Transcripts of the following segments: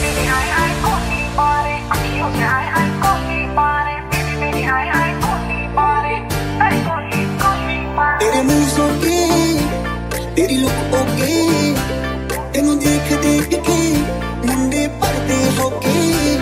तेरे moves okay, तेरी look okay, तेनू देख देख के मुंडे पड़ते होके।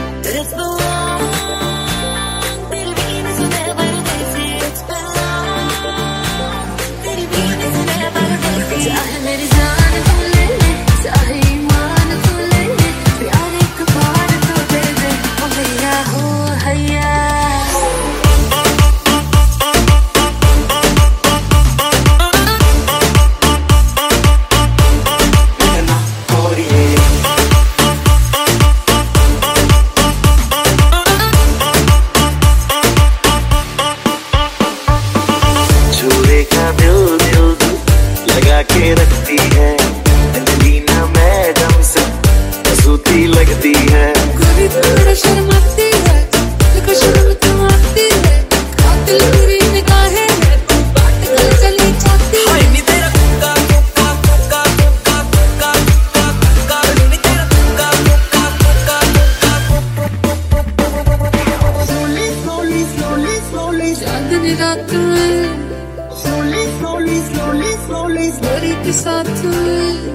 लगा के रखती है अंजलिना मैडम से कसूती लगती है। गोरी तू बड़ा शर्माती है, देखो शर्म तो आती है, कातिल बुरी निगाहें है, तू बात कर चली जाती है। नी तेरा कुक्का कुक्का कुक्का कुक्का कुक्का कुक्का, नी तेरा कुक्का कुक्का कुक्का कुक्का। Slowly slowly slowly slowly चांदनी रात में slowly slowly slowly slowly गोरी के साथ में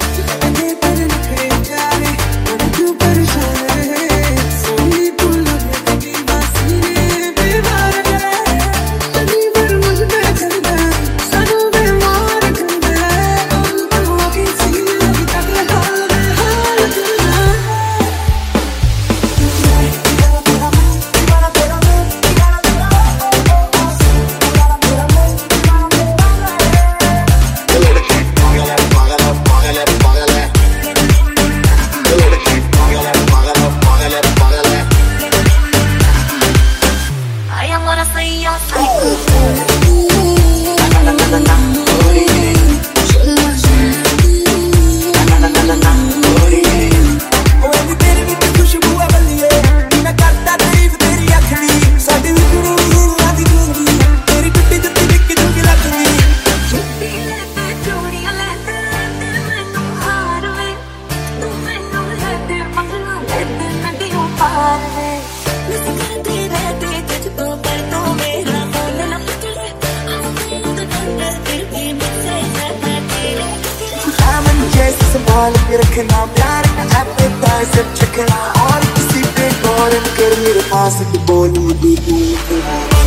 संभाल के रखना प्यार का एपेटाइजर चखना और किसी पे गौर कर मेरे पास बोली दी।